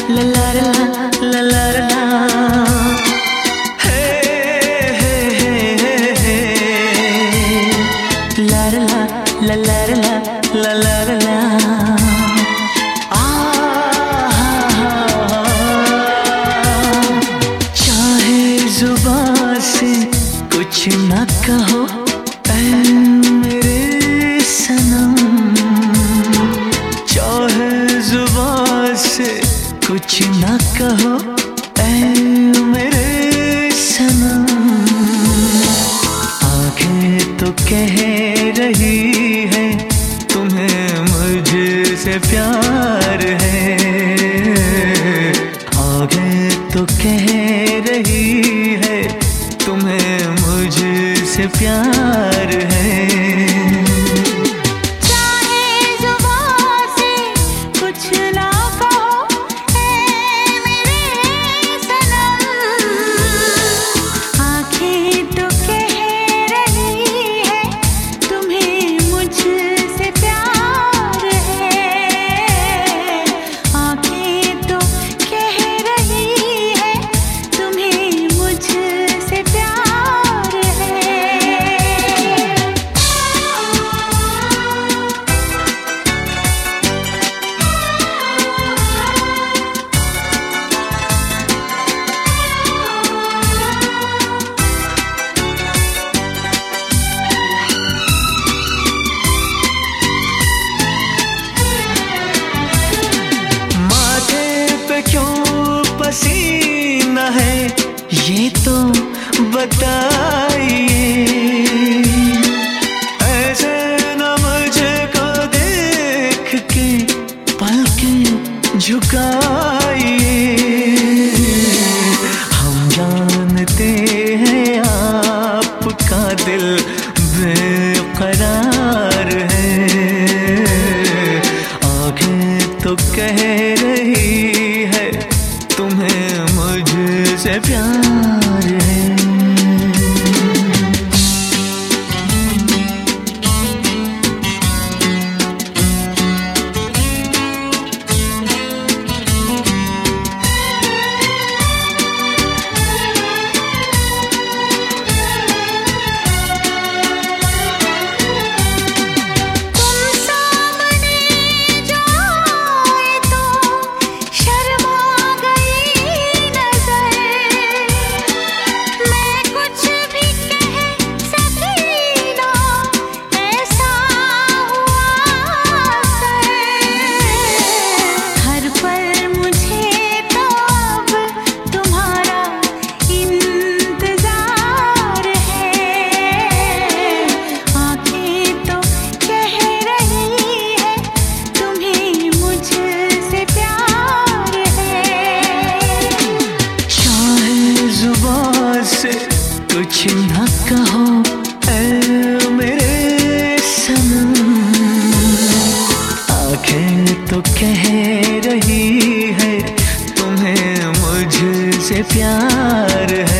ला ला ला ला ला हे हे हे हे ला ला ला ला ला ला ला चाहे जुबान से कुछ ना कहो ऐ मेरे सनम, चाहे जुबान से कुछ ना कहो ऐ मेरे सनम। आंखें तो कह रही है तुम्हें मुझसे प्यार है, आंखें तो कह रही है तुम्हें मुझसे प्यार है। पसीना है ये तो बताइए, ऐसे न मुझको देख के पलकें झुकाइए। हम जानते हैं आपका दिल बेकरार है, आंखें तो कह रही है तुम्हें मुझसे प्यार है। कुछ ना कहो ऐ मेरे सनम, आंखें तो कह रही है तुम्हें मुझसे प्यार है।